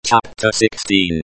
Chapter 16.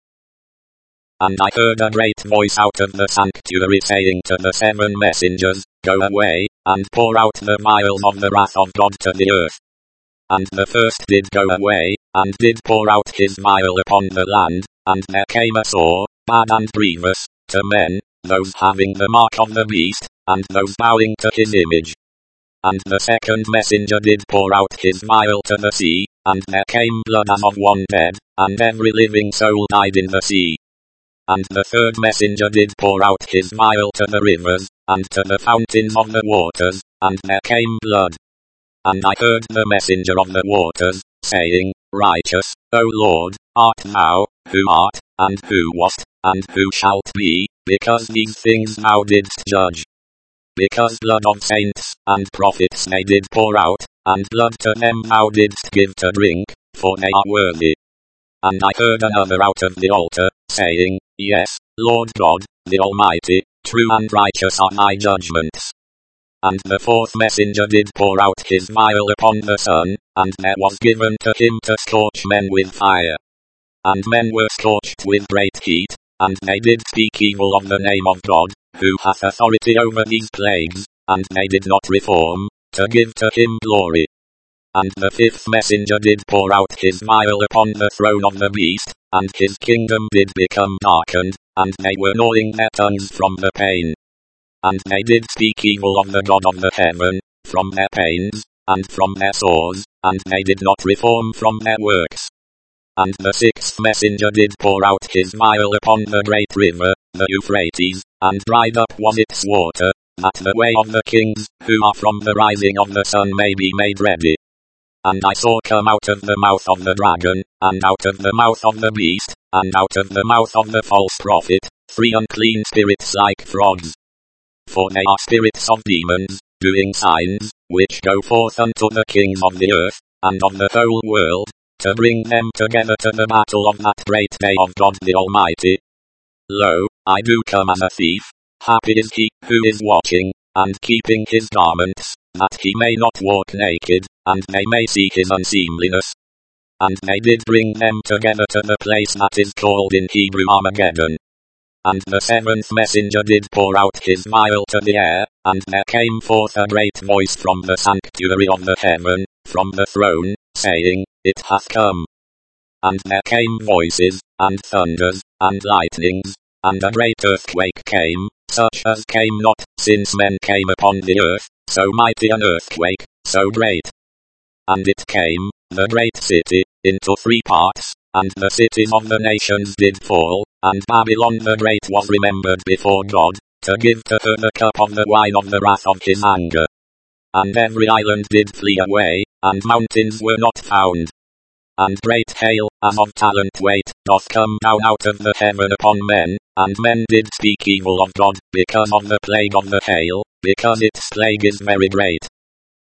And I heard a great voice out of the sanctuary saying to the 7 messengers, Go away, and pour out the vials of the wrath of God to the earth. And the first did go away, and did pour out his vial upon the land, and there came a sore, bad and grievous, to men, those having the mark of the beast, and those bowing to his image. And the second messenger did pour out his vial to the sea, and there came blood as of one dead, and every living soul died in the sea. And the third messenger did pour out his vial to the rivers, and to the fountains of the waters, and there came blood. And I heard the messenger of the waters, saying, Righteous, O Lord, art thou, who art, and who wast, and who shalt be, because these things thou didst judge. Because blood of saints and prophets they did pour out, and blood to them thou didst give to drink, for they are worthy. And I heard another out of the altar, saying, Yes, Lord God, the Almighty, true and righteous are thy judgments. And the fourth messenger did pour out his vial upon the sun, and there was given to him to scorch men with fire. And men were scorched with great heat, and they did speak evil of the name of God, who hath authority over these plagues, and they did not reform, to give to him glory. And the fifth messenger did pour out his vial upon the throne of the beast, and his kingdom did become darkened, and they were gnawing their tongues from the pain. And they did speak evil of the God of the heaven, from their pains, and from their sores, and they did not reform from their works. And the sixth messenger did pour out his vial upon the great river, the Euphrates, and dried up was its water, that the way of the kings, who are from the rising of the sun may be made ready. And I saw come out of the mouth of the dragon, and out of the mouth of the beast, and out of the mouth of the false prophet, 3 unclean spirits like frogs. For they are spirits of demons, doing signs, which go forth unto the kings of the earth, and of the whole world, to bring them together to the battle of that great day of God the Almighty. Lo, I do come as a thief. Happy is he who is watching, and keeping his garments, that he may not walk naked, and they may see his unseemliness. And they did bring them together to the place that is called in Hebrew Armageddon. And the 7th messenger did pour out his vial to the air, and there came forth a great voice from the sanctuary of the heaven, from the throne, saying, It hath come. And there came voices, and thunders, and lightnings, and a great earthquake came, such as came not, since men came upon the earth, so mighty an earthquake, so great. And it came, the great city, into 3 parts, and the cities of the nations did fall, and Babylon the great was remembered before God, to give to her the cup of the wine of the wrath of his anger. And every island did flee away, and mountains were not found. And great hail, as of talent weight, doth come down out of the heaven upon men, and men did speak evil of God, because of the plague of the hail, because its plague is very great.